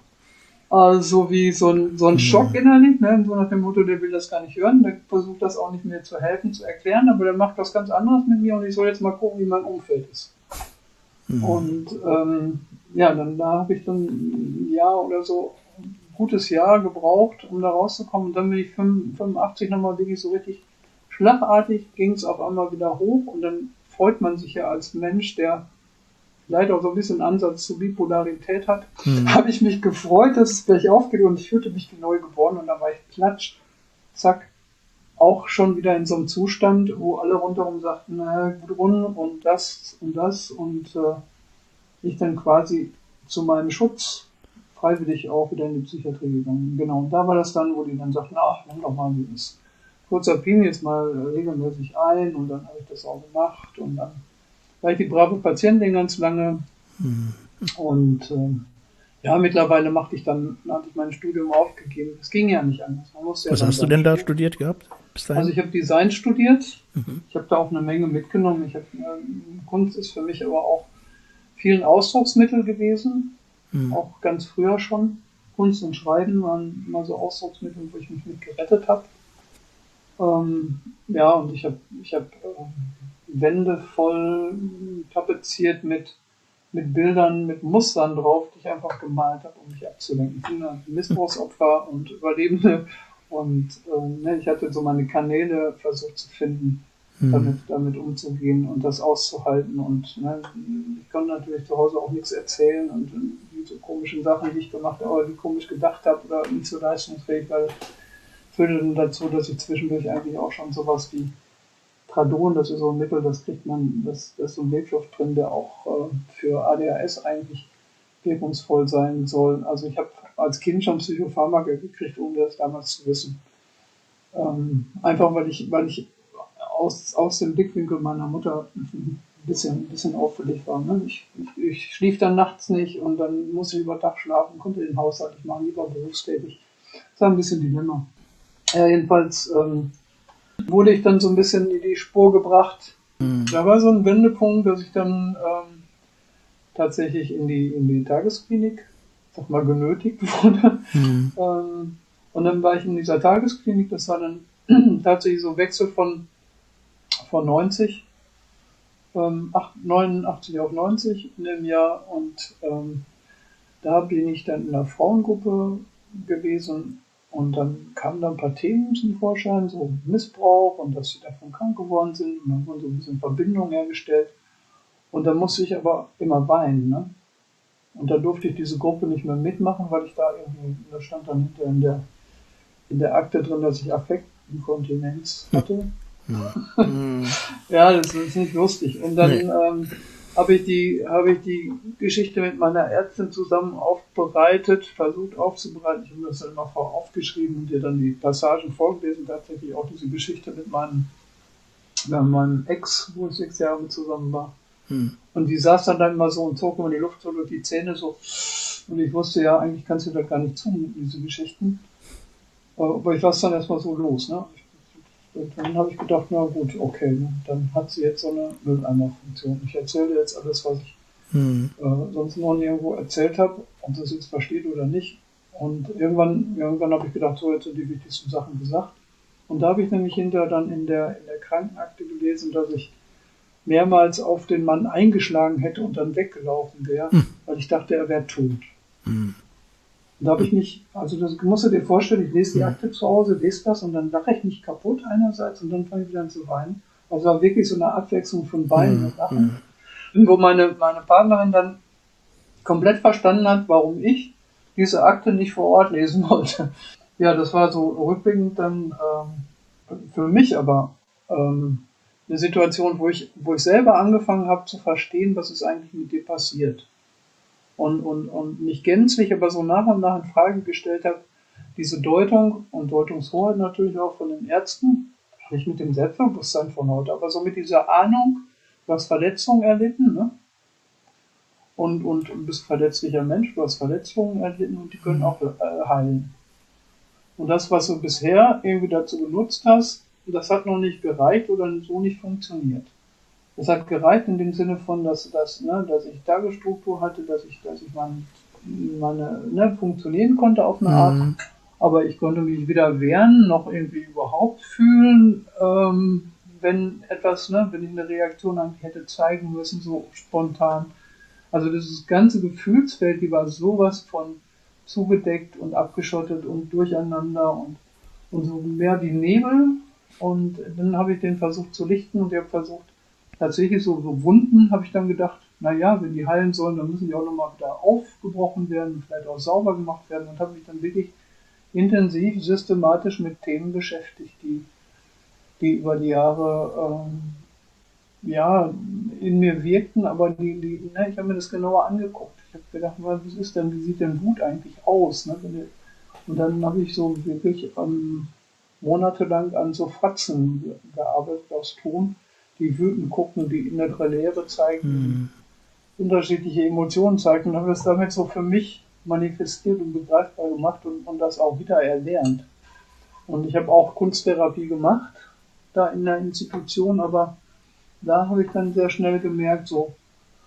also wie so ein, so ein Schock innerlich, ne? So nach dem Motto, der will das gar nicht hören, der versucht das auch nicht mehr zu helfen, zu erklären, aber der macht was ganz anderes mit mir und ich soll jetzt mal gucken, wie mein Umfeld ist. Mhm. Und ähm, ja, dann da habe ich dann ein Jahr oder so, ein gutes Jahr gebraucht, um da rauszukommen. Und dann bin ich fünfundachtzig nochmal wirklich so richtig schlagartig, ging es auf einmal wieder hoch und dann freut man sich ja als Mensch, der leider auch so ein bisschen Ansatz zu Bipolarität hat, hm. habe ich mich gefreut, dass es gleich aufgeht und ich fühlte mich wie neu geboren und da war ich klatsch, zack, auch schon wieder in so einem Zustand, wo alle rundherum sagten, na, Gudrun und das und das und äh, ich dann quasi zu meinem Schutz freiwillig auch wieder in die Psychiatrie gegangen. Genau, und da war das dann, wo die dann sagten, ach, nimm doch mal dieses Kurzapin jetzt mal regelmäßig ein und dann habe ich das auch gemacht und dann war ich die brave Patientin ganz lange mhm. und äh, ja, mittlerweile machte ich dann, hatte ich mein Studium aufgegeben. Es ging ja nicht anders. Man musste Was ja hast du denn da studiert gehabt? Bis dahin? Also ich habe Design studiert. Mhm. Ich habe da auch eine Menge mitgenommen. Ich hab, äh, Kunst ist für mich aber auch viel ein Ausdrucksmittel gewesen, mhm. auch ganz früher schon. Kunst und Schreiben waren immer so Ausdrucksmittel, wo ich mich mit gerettet habe. Ähm, ja, und ich habe ich hab, äh, Wände voll tapeziert mit, mit Bildern, mit Mustern drauf, die ich einfach gemalt habe, um mich abzulenken. Ich bin ein Missbrauchsopfer und Überlebende und äh, ne, ich hatte so meine Kanäle versucht zu finden, mhm. damit, damit umzugehen und das auszuhalten und ne, ich konnte natürlich zu Hause auch nichts erzählen und die so komischen Sachen, die ich gemacht habe, oder die komisch gedacht habe oder nicht so leistungsfähig, weil führte dann dazu, dass ich zwischendurch eigentlich auch schon sowas wie Tradon, das ist so ein Mittel, das kriegt man, das, das ist so ein Wirkstoff drin, der auch äh, für A D H S eigentlich wirkungsvoll sein soll. Also ich habe als Kind schon Psychopharmaka gekriegt, ohne das damals zu wissen. Ähm, einfach weil ich, weil ich aus, aus dem Blickwinkel meiner Mutter ein bisschen, ein bisschen auffällig war. Ne? Ich, ich, ich schlief dann nachts nicht und dann musste ich über Tag schlafen, konnte den Haushalt nicht machen, lieber berufstätig. Das war ein bisschen Dilemma. Ja, jedenfalls ähm, wurde ich dann so ein bisschen in die Spur gebracht. Mhm. Da war so ein Wendepunkt, dass ich dann ähm, tatsächlich in die, in die Tagesklinik, sag mal, genötigt wurde. Mhm. Ähm, und dann war ich in dieser Tagesklinik, das war dann tatsächlich so Wechsel von, von neunzig, ähm, neunundachtzig auf neunzig in dem Jahr und ähm, da bin ich dann in einer Frauengruppe gewesen. Und dann kamen da ein paar Themen zum Vorschein, so Missbrauch und dass sie davon krank geworden sind. Und dann wurden so ein bisschen Verbindungen hergestellt. Und dann musste ich aber immer weinen. Ne? Und da durfte ich diese Gruppe nicht mehr mitmachen, weil ich da irgendwie, da stand dann hinter in der, in der Akte drin, dass ich Affektinkontinenz hatte. Ja, ja das ist nicht lustig. Und dann nee. ähm, habe ich die, habe ich die Geschichte mit meiner Ärztin zusammen aufbereitet, versucht aufzubereiten. Ich habe das dann immer vorher aufgeschrieben und ihr dann die Passagen vorgelesen, tatsächlich auch diese Geschichte mit meinem, mit meinem Ex, wo ich sechs Jahre mit zusammen war. Hm. Und die saß dann, dann immer so und zog immer die Luft so durch die Zähne so. Und ich wusste ja, eigentlich kannst du da gar nicht zumuten, diese Geschichten. Aber ich war dann erstmal so los, ne? Und dann habe ich gedacht, na gut, okay, ne, dann hat sie jetzt so eine Mülleimerfunktion. Ich erzähle jetzt alles, was ich Mhm. äh, sonst noch nirgendwo erzählt habe, ob das jetzt versteht oder nicht. Und irgendwann, irgendwann habe ich gedacht, so jetzt sind die wichtigsten Sachen gesagt. Und da habe ich nämlich hinterher dann in der, in der Krankenakte gelesen, dass ich mehrmals auf den Mann eingeschlagen hätte und dann weggelaufen wäre, Mhm. weil ich dachte, er wäre tot. Mhm. Und da habe ich mich, also das musst du dir vorstellen, ich lese die Akte zu Hause, lese das und dann lache ich mich kaputt einerseits und dann fange ich wieder an zu weinen. Also war wirklich so eine Abwechslung von Weinen und Lachen, wo meine, meine Partnerin dann komplett verstanden hat, warum ich diese Akte nicht vor Ort lesen wollte. Ja, das war so rückblickend dann ähm, für mich aber ähm, eine Situation, wo ich, wo ich selber angefangen habe zu verstehen, was ist eigentlich mit dir passiert. Und, und, und nicht gänzlich, aber so nach und nach in Frage gestellt habe, diese Deutung und Deutungshoheit natürlich auch von den Ärzten, nicht mit dem Selbstbewusstsein von heute, aber so mit dieser Ahnung, du hast Verletzungen erlitten, ne? Und, und du bist verletzlicher Mensch, du hast Verletzungen erlitten und die können auch äh, heilen. Und das, was du bisher irgendwie dazu genutzt hast, das hat noch nicht gereicht oder so nicht funktioniert. Das hat gereicht in dem Sinne von, dass, dass, ne, dass ich Tagesstruktur hatte, dass ich, dass ich mein, meine, ne, funktionieren konnte auf eine Art, Mhm. aber ich konnte mich weder wehren, noch irgendwie überhaupt fühlen, ähm, wenn etwas, ne, wenn ich eine Reaktion eigentlich hätte zeigen müssen, so spontan. Also dieses ganze Gefühlsfeld, die war sowas von zugedeckt und abgeschottet und durcheinander und, und so mehr wie Nebel. Und dann habe ich den versucht zu lichten und ich habe versucht, tatsächlich so, so Wunden, habe ich dann gedacht, naja, wenn die heilen sollen, dann müssen die auch nochmal wieder aufgebrochen werden, vielleicht auch sauber gemacht werden und habe mich dann wirklich intensiv, systematisch mit Themen beschäftigt, die, die über die Jahre ähm, ja, in mir wirkten, aber die, die, ne, ich habe mir das genauer angeguckt. Ich habe gedacht, was ist denn, wie sieht denn Wut eigentlich aus? Ne? Und dann habe ich so wirklich ähm, monatelang an so Fratzen gearbeitet aus Ton, die wütend gucken, die innere Leere zeigen, Mhm. die unterschiedliche Emotionen zeigen und habe das damit so für mich manifestiert und begreifbar gemacht und, und das auch wieder erlernt. Und ich habe auch Kunsttherapie gemacht, da in der Institution, aber da habe ich dann sehr schnell gemerkt, so,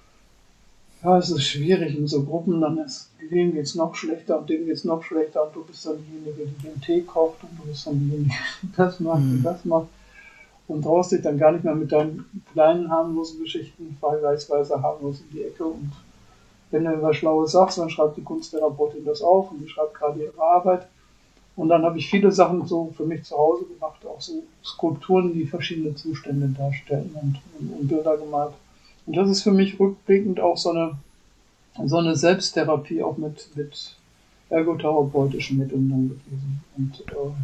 ja, es ist schwierig in so Gruppen, dann ist, dem geht's noch schlechter und dem geht's noch schlechter und du bist dann diejenige, die den Tee kocht und du bist dann diejenige, die das macht und das macht und traust dich dann gar nicht mehr mit deinen kleinen, harmlosen Geschichten vergleichsweise harmlos in die Ecke und wenn du was Schlaues sagst, dann schreibt die Kunsttherapeutin das auf und die schreibt gerade ihre Arbeit. Und dann habe ich viele Sachen so für mich zu Hause gemacht, auch so Skulpturen, die verschiedene Zustände darstellen und, und, und Bilder gemalt. Und das ist für mich rückblickend auch so eine, so eine Selbsttherapie auch mit, mit ergotherapeutischen Mitteln dann gewesen. Und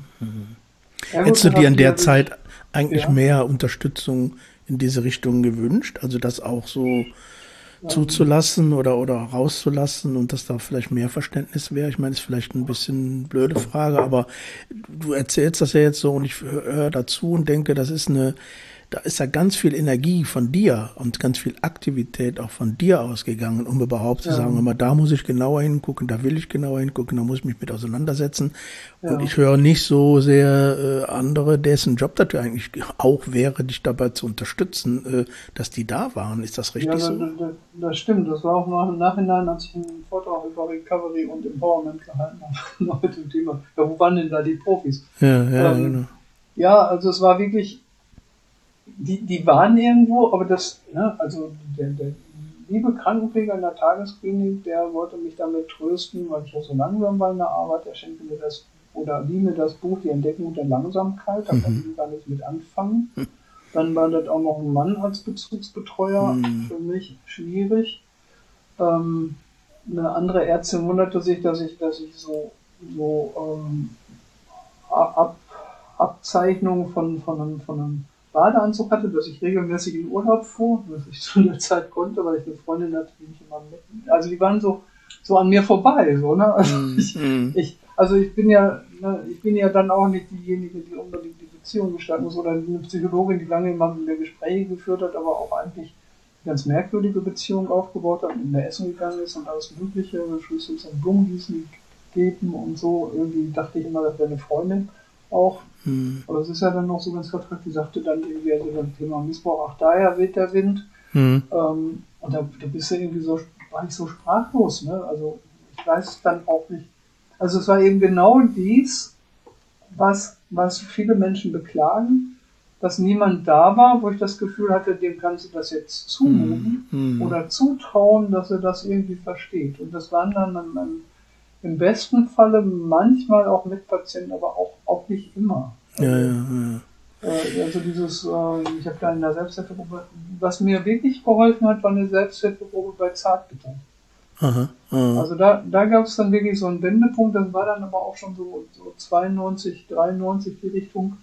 äh, Hättest du dir in Ergotherapie der habe ich, Zeit eigentlich ja, mehr Unterstützung in diese Richtung gewünscht? Also das auch so ähm, zuzulassen oder, oder rauszulassen und dass da vielleicht mehr Verständnis wäre? Ich meine, ist vielleicht ein bisschen eine blöde Frage, aber du erzählst das ja jetzt so und ich höre dazu und denke, das ist eine, da ist ja ganz viel Energie von dir und ganz viel Aktivität auch von dir ausgegangen, um überhaupt zu ja, sagen, immer da muss ich genauer hingucken, da will ich genauer hingucken, da muss ich mich mit auseinandersetzen. Und ja. ich höre nicht so sehr äh, andere, dessen Job das ja eigentlich auch wäre, dich dabei zu unterstützen, äh, dass die da waren. Ist das Ja, richtig das, so? das, das stimmt. Das war auch nach, im Nachhinein, als ich einen Vortrag über Recovery und Empowerment gehalten habe, noch mit dem Thema. Ja, wo waren denn da die Profis? Ja, ja, Ähm, genau. ja, also es war wirklich, die, die waren irgendwo, aber das, ne, also der, der liebe Krankenpfleger in der Tagesklinik, der wollte mich damit trösten, weil ich ja so langsam war in der Arbeit, der schenkte mir das, oder lieh mir das Buch Die Entdeckung der Langsamkeit, da konnte ich gar nicht mit anfangen. Dann war das auch noch ein Mann als Bezugsbetreuer, für mich schwierig. Ähm, eine andere Ärztin wunderte sich, dass ich, dass ich so, so ähm, Ab, Abzeichnungen von, von, einem, von einem Badeanzug hatte, dass ich regelmäßig in Urlaub fuhr, was ich zu der Zeit konnte, weil ich eine Freundin hatte, die mich immer mit. Also die waren so, so an mir vorbei, so, ne? Also ich, ich, also ich bin ja, ne, ich bin ja dann auch nicht diejenige, die unbedingt die Beziehung gestalten muss, oder eine Psychologin, die lange immer mit mir Gespräche geführt hat, aber auch eigentlich ganz merkwürdige Beziehung aufgebaut hat, in der Essen gegangen ist und alles Mögliche, Schlüssel zum Blumengießen gegeben und so. Irgendwie dachte ich immer, das wäre eine Freundin. auch. Hm. Aber es ist ja dann noch so ganz vertraglich, die sagte dann irgendwie, also das Thema Missbrauch, auch daher weht der Wind. Hm. Ähm, und da, da bist du irgendwie so, war ich so sprachlos, ne? Also ich weiß dann auch nicht. Also es war eben genau dies, was, was viele Menschen beklagen, dass niemand da war, wo ich das Gefühl hatte, dem kannst du das jetzt zumuten Hm. oder zutrauen, dass er das irgendwie versteht. Und das waren dann, dann, dann im besten Falle manchmal auch Mitpatienten, aber auch, auch nicht immer. Also, Ja, ja, ja. äh, also dieses, äh, ich habe da in der Selbsthilfegruppe, was mir wirklich geholfen hat, war eine Selbsthilfegruppe bei Zartbitter. Aha, aha. Also da, da gab es dann wirklich so einen Wendepunkt, das war dann aber auch schon so, so zweiundneunzig, dreiundneunzig die Richtung.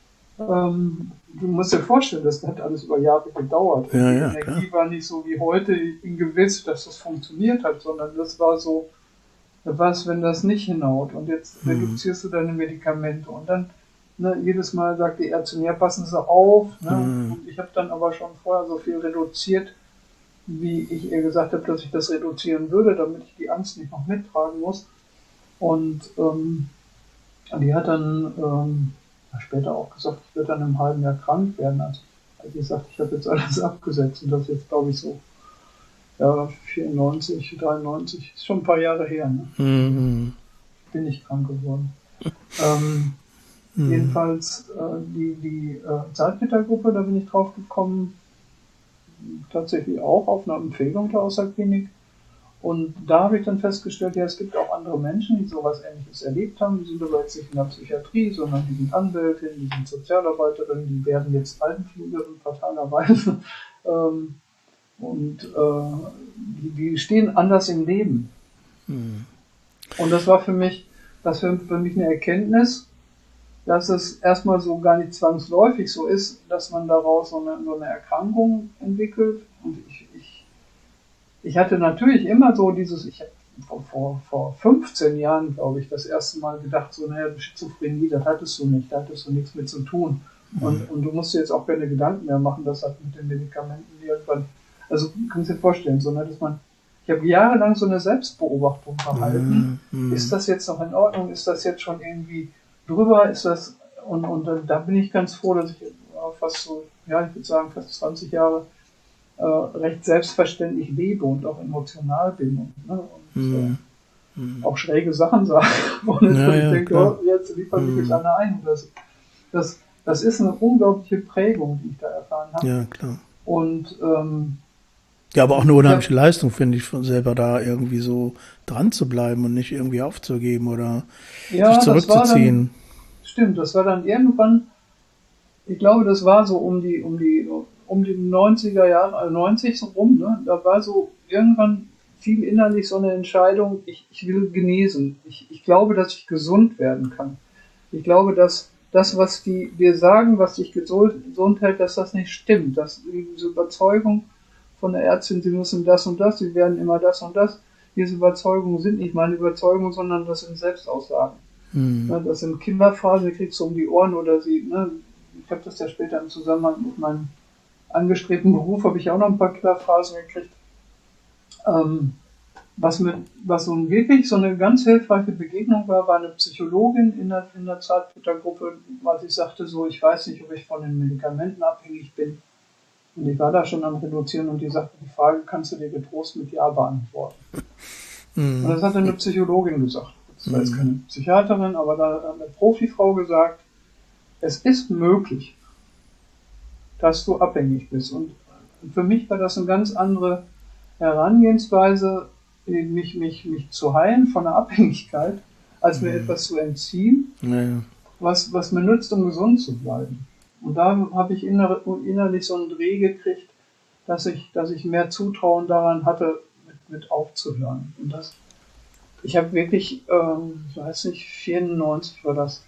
Ähm, du musst dir vorstellen, das hat alles über Jahre gedauert. Und Ja, die ja, Energie klar. war nicht so wie heute, ich bin gewiss, dass das funktioniert hat, sondern das war so, was, wenn das nicht hinhaut und jetzt Hm. reduzierst du deine Medikamente und dann ne, jedes Mal sagt die Ärztin, ja, passen Sie auf. Ne? Hm. Und ich habe dann aber schon vorher so viel reduziert, wie ich ihr gesagt habe, dass ich das reduzieren würde, damit ich die Angst nicht noch mittragen muss. Und ähm, die hat dann ähm, später auch gesagt, ich werde dann im halben Jahr krank werden. Also, als ich sagte, ich habe jetzt alles abgesetzt und das ist jetzt, glaube ich, so ja, vierundneunzig, dreiundneunzig, ist schon ein paar Jahre her. Ne? Hm. Bin ich krank geworden. Ähm, Hm. Jedenfalls äh, die, die äh, Zartbittergruppe, da bin ich drauf gekommen, tatsächlich auch auf einer Empfehlung da aus der Klinik. Und da habe ich dann festgestellt, ja, es gibt auch andere Menschen, die sowas Ähnliches erlebt haben. Die sind aber jetzt nicht in der Psychiatrie, sondern die sind Anwältinnen, die sind Sozialarbeiterinnen, die werden jetzt Altenpflegerin fatalerweise. ähm, und äh, die, die stehen anders im Leben. Hm. Und das war für mich, das für, für mich eine Erkenntnis, dass es erstmal so gar nicht zwangsläufig so ist, dass man daraus so eine, so eine Erkrankung entwickelt. Und ich, ich, ich hatte natürlich immer so dieses, ich habe vor, vor, vor fünfzehn Jahren, glaube ich, das erste Mal gedacht, so, naja, Schizophrenie, das hattest du nicht, da hattest du nichts mit zu tun. Und, und du musst dir jetzt auch keine Gedanken mehr machen, dass das mit den Medikamenten irgendwann, also kannst du dir vorstellen, so, ne, dass man, ich habe jahrelang so eine Selbstbeobachtung gehalten. Hm. Ist das jetzt noch in Ordnung? Ist das jetzt schon irgendwie drüber? Ist das, und, und da, da bin ich ganz froh, dass ich fast so, ja, ich würde sagen, fast zwanzig Jahre äh, recht selbstverständlich lebe und auch emotional bin und, ne, und Hm. äh, Hm. auch schräge Sachen sage. Und Ja, ich ja, denke, klar. oh, jetzt liefert mich Hm. jetzt einer ein. Das, das, das ist eine unglaubliche Prägung, die ich da erfahren habe. Ja, klar. Und ähm, Ja, aber auch eine ich unheimliche hab, Leistung, finde ich, von selber da irgendwie so dran zu bleiben und nicht irgendwie aufzugeben oder sich ja, das war dann, zurückzuziehen. stimmt, das war dann irgendwann, ich glaube, das war so um die, um die, um die neunziger Jahre, also neunzig so rum, ne? Da war so irgendwann viel innerlich so eine Entscheidung, ich, ich will genesen. Ich, ich glaube, dass ich gesund werden kann. Ich glaube, dass das, was die dir sagen, was dich gesund hält, dass das nicht stimmt. Dass diese Überzeugung von der Ärztin, sie müssen das und das, sie werden immer das und das, diese Überzeugungen sind nicht meine Überzeugungen, sondern das sind Selbstaussagen. Hm. Ne, das sind Kinderphrasen, die kriegst du um die Ohren oder sie, ne, ich habe das ja später im Zusammenhang mit meinem angestrebten Beruf, habe ich auch noch ein paar Kinderphrasen gekriegt. Ähm, was, mit, was so wirklich so eine ganz hilfreiche Begegnung war, war eine Psychologin in der, in der Zartbittergruppe, weil sie sagte so, ich weiß nicht, ob ich von den Medikamenten abhängig bin. Und ich war da schon am Reduzieren und die sagte, die Frage kannst du dir getrost mit Ja beantworten. Hm. Und das hat eine Psychologin gesagt. Das war jetzt keine Psychiaterin, aber da hat eine Profifrau gesagt, es ist möglich, dass du abhängig bist. Und für mich war das eine ganz andere Herangehensweise, mich, mich, mich zu heilen von der Abhängigkeit, als mir etwas zu entziehen, Ja, ja. was, was mir nützt, um gesund zu bleiben. Und da habe ich inner, innerlich so einen Dreh gekriegt, dass ich, dass ich mehr Zutrauen daran hatte, mit, mit aufzuhören. Und das, ich habe wirklich, ähm, ich weiß nicht, vierundneunzig war das,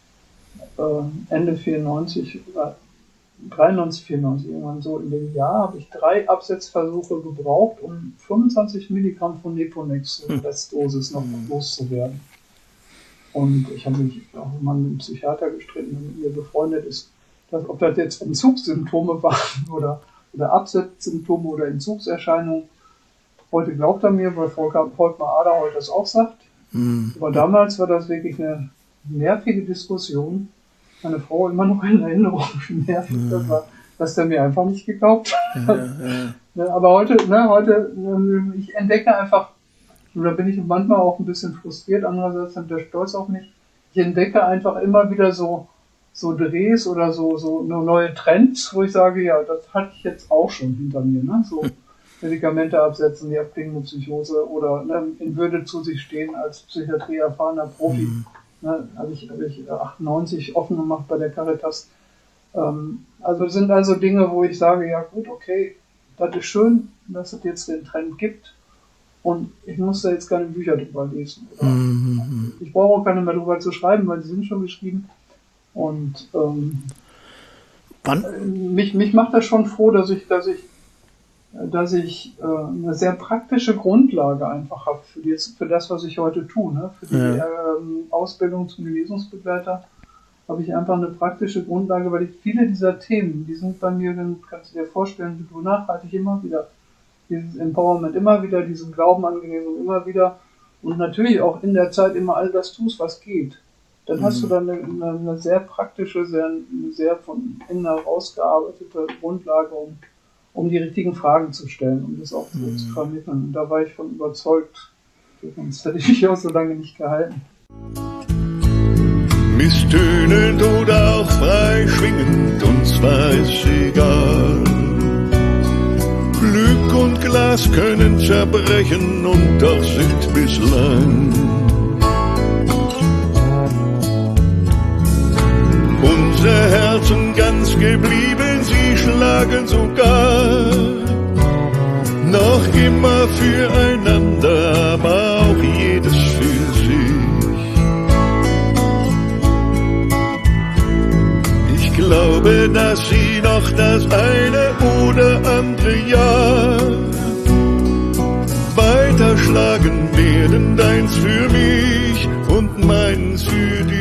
äh, Ende vierundneunzig, oder dreiundneunzig, vierundneunzig, irgendwann so in dem Jahr, habe ich drei Absetzversuche gebraucht, um fünfundzwanzig Milligramm von Neponex in Restdosis noch loszuwerden. Und ich habe mich auch mal mit einem Psychiater gestritten, der mit mir befreundet ist, dass, ob das jetzt Entzugssymptome waren oder, oder Absetzsymptome oder Entzugserscheinungen. Heute glaubt er mir, weil Volker Volkmar Ader heute das auch sagt. Hm. Aber damals war das wirklich eine nervige Diskussion. meine Frau immer noch in Erinnerung, wie nervig ja. das war, dass der mir einfach nicht geglaubt hat. Ja, ja. Aber heute, ne, heute, ich entdecke einfach, und da bin ich manchmal auch ein bisschen frustriert, andererseits bin ich stolz auf mich, ich entdecke einfach immer wieder so, so Drehs oder so, so neue Trends, wo ich sage, ja, das hatte ich jetzt auch schon hinter mir, ne, so Medikamente absetzen, die abklingende Psychose oder ne, in Würde zu sich stehen als Psychiatrie erfahrener Profi. Mhm. Ne, habe ich, hab ich achtundneunzig offen gemacht bei der Caritas. Ähm, also sind also Dinge, wo ich sage, ja gut, okay, das ist schön, dass es jetzt den Trend gibt und ich muss da jetzt keine Bücher drüber lesen. Oder mhm. Ich brauche auch keine mehr drüber zu schreiben, weil die sind schon geschrieben. Und ähm, Wann? Mich, mich macht das schon froh, dass ich, dass ich dass ich äh, eine sehr praktische Grundlage einfach habe für, die, für das, was ich heute tue. Ne? Für die ja. ähm, Ausbildung zum Genesungsbegleiter habe ich einfach eine praktische Grundlage, weil ich viele dieser Themen, die sind bei mir, dann kannst du dir vorstellen, wie du nachhaltig immer wieder, dieses Empowerment immer wieder, diesen Glauben an Genesung immer wieder und natürlich auch in der Zeit immer all das tust, was geht. Dann mhm. hast du dann eine, eine, eine sehr praktische, sehr, eine sehr von innen herausgearbeitete Grundlage, um um die richtigen Fragen zu stellen, um das auch mhm. zu vermitteln. Und da war ich von überzeugt. Sonst hätte ich mich auch so lange nicht gehalten. Misstönend oder auch frei schwingend, uns war es egal. Glück und Glas können zerbrechen und doch sind bislang unsere Herzen ganz geblieben, sie schlagen sogar noch immer füreinander, aber auch jedes für sich. Ich glaube, dass sie noch das eine oder andere Jahr weiterschlagen werden, deins für mich und meins für dich.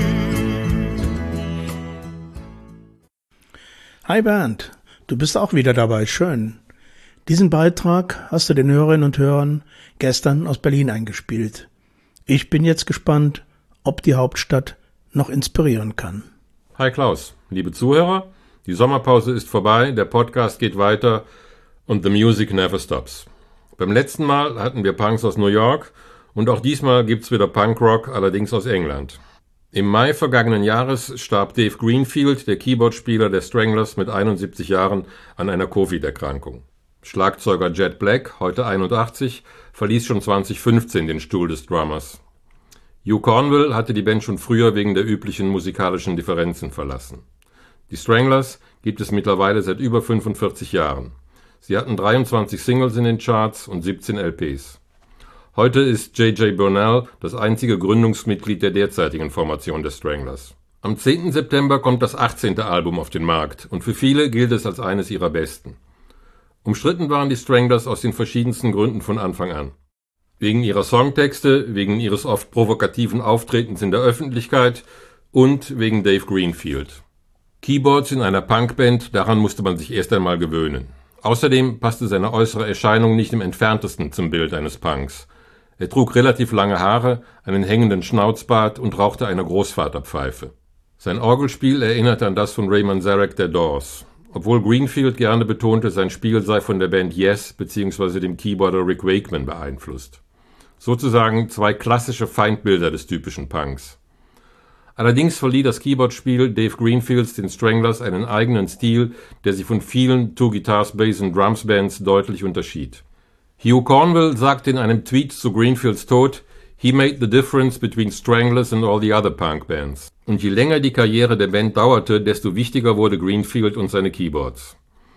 Hi Bernd, du bist auch wieder dabei, schön. Diesen Beitrag hast du den Hörerinnen und Hörern gestern aus Berlin eingespielt. Ich bin jetzt gespannt, ob die Hauptstadt noch inspirieren kann. Hi Klaus, liebe Zuhörer, die Sommerpause ist vorbei, der Podcast geht weiter und the music never stops. Beim letzten Mal hatten wir Punks aus New York und auch diesmal gibt's wieder Punkrock, allerdings aus England. Im Mai vergangenen Jahres starb Dave Greenfield, der Keyboardspieler der Stranglers, mit einundsiebzig Jahren an einer Covid-Erkrankung. Schlagzeuger Jet Black, heute einundachtzig, verließ schon zwanzig fünfzehn den Stuhl des Drummers. Hugh Cornwell hatte die Band schon früher wegen der üblichen musikalischen Differenzen verlassen. Die Stranglers gibt es mittlerweile seit über fünfundvierzig Jahren. Sie hatten dreiundzwanzig Singles in den Charts und siebzehn L Ps. Heute ist J J Burnell das einzige Gründungsmitglied der derzeitigen Formation der Stranglers. Am zehnten September kommt das achtzehnte Album auf den Markt und für viele gilt es als eines ihrer besten. Umstritten waren die Stranglers aus den verschiedensten Gründen von Anfang an. Wegen ihrer Songtexte, wegen ihres oft provokativen Auftretens in der Öffentlichkeit und wegen Dave Greenfield. Keyboards in einer Punkband, daran musste man sich erst einmal gewöhnen. Außerdem passte seine äußere Erscheinung nicht im entferntesten zum Bild eines Punks. Er trug relativ lange Haare, einen hängenden Schnauzbart und rauchte eine Großvaterpfeife. Sein Orgelspiel erinnerte an das von Ray Manzarek der Doors. Obwohl Greenfield gerne betonte, sein Spiel sei von der Band Yes bzw. dem Keyboarder Rick Wakeman beeinflusst. Sozusagen zwei klassische Feindbilder des typischen Punks. Allerdings verlieh das Keyboardspiel Dave Greenfields den Stranglers einen eigenen Stil, der sie von vielen Two Guitars, Bass and Drums Bands deutlich unterschied. Hugh Cornwell sagte in einem Tweet zu Greenfields Tod, "He made the difference between Stranglers and all the other punk bands." Und je länger die Karriere der Band dauerte, desto wichtiger wurde Greenfield und seine Keyboards.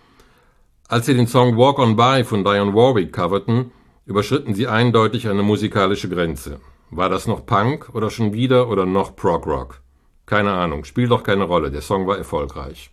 Als sie den Song Walk On By von Dionne Warwick coverten, überschritten sie eindeutig eine musikalische Grenze. War das noch Punk oder schon wieder oder noch Prog-Rock? Keine Ahnung, spielt doch keine Rolle, der Song war erfolgreich.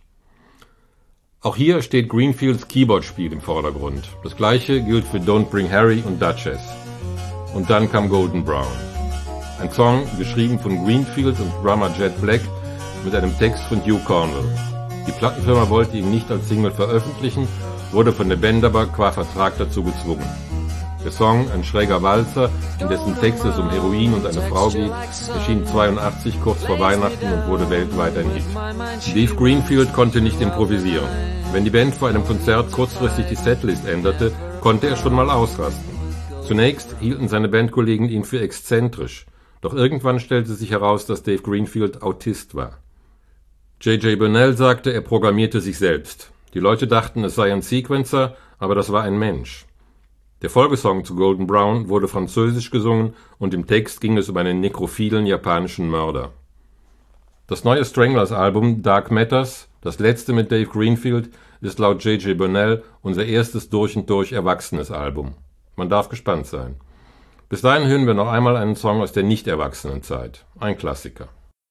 Auch hier steht Greenfields Keyboardspiel im Vordergrund. Das gleiche gilt für Don't Bring Harry und Duchess. Und dann kam Golden Brown. Ein Song, geschrieben von Greenfield und Drummer Jet Black mit einem Text von Hugh Cornwell. Die Plattenfirma wollte ihn nicht als Single veröffentlichen, wurde von der Band aber qua Vertrag dazu gezwungen. Der Song, ein schräger Walzer, in dessen Text es um Heroin und eine Frau geht, erschien zweiundachtzig kurz vor Weihnachten und wurde weltweit ein Hit. Dave Greenfield konnte nicht improvisieren. Wenn die Band vor einem Konzert kurzfristig die Setlist änderte, konnte er schon mal ausrasten. Zunächst hielten seine Bandkollegen ihn für exzentrisch, doch irgendwann stellte sich heraus, dass Dave Greenfield Autist war. J J Burnell sagte, er programmierte sich selbst. Die Leute dachten, es sei ein Sequencer, aber das war ein Mensch. Der Folgesong zu Golden Brown wurde französisch gesungen und im Text ging es um einen nekrophilen japanischen Mörder. Das neue Stranglers-Album Dark Matters, das letzte mit Dave Greenfield, ist laut J J Burnell unser erstes durch und durch erwachsenes Album. Man darf gespannt sein. Bis dahin hören wir noch einmal einen Song aus der Nicht-Erwachsenen-Zeit. Ein Klassiker.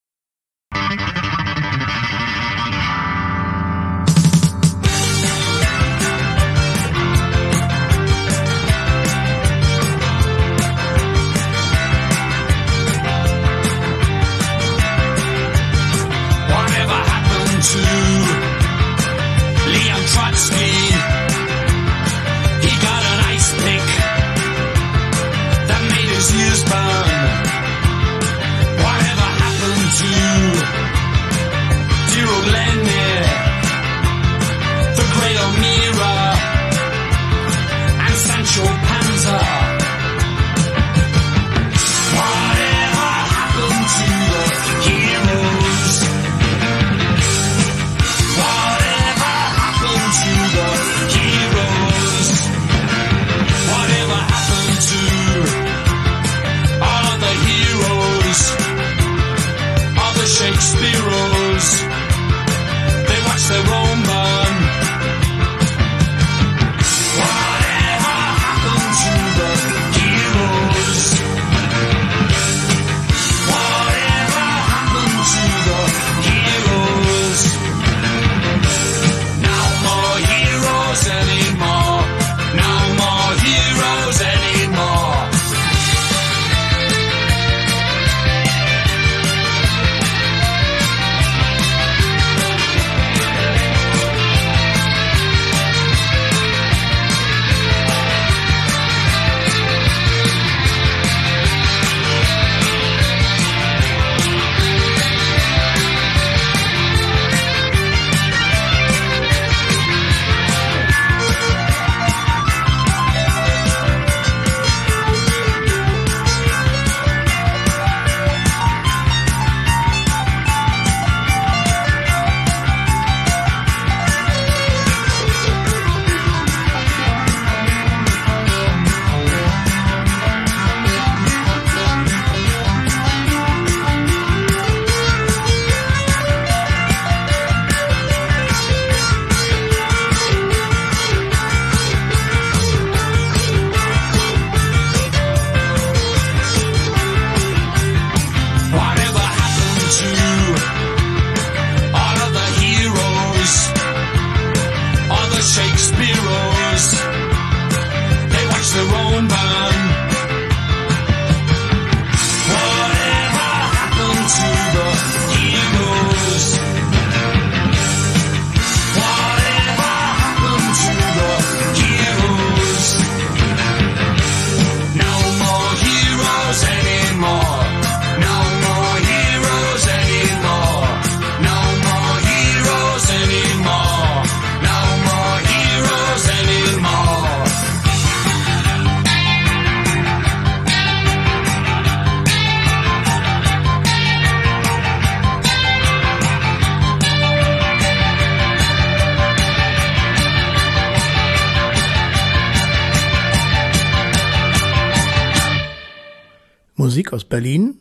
Musik aus Berlin,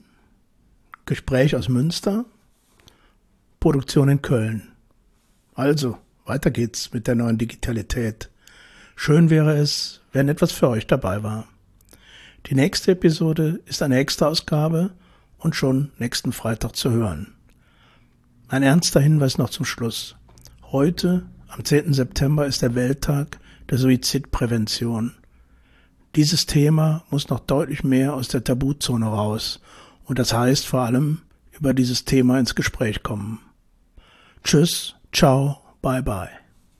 Gespräch aus Münster, Produktion in Köln. Also, weiter geht's mit der neuen Digitalität. Schön wäre es, wenn etwas für euch dabei war. Die nächste Episode ist eine Extra-Ausgabe und schon nächsten Freitag zu hören. Ein ernster Hinweis noch zum Schluss. Heute, am zehnten September, ist der Welttag der Suizidprävention. Dieses Thema muss noch deutlich mehr aus der Tabuzone raus und das heißt vor allem über dieses Thema ins Gespräch kommen. Tschüss, ciao, bye bye.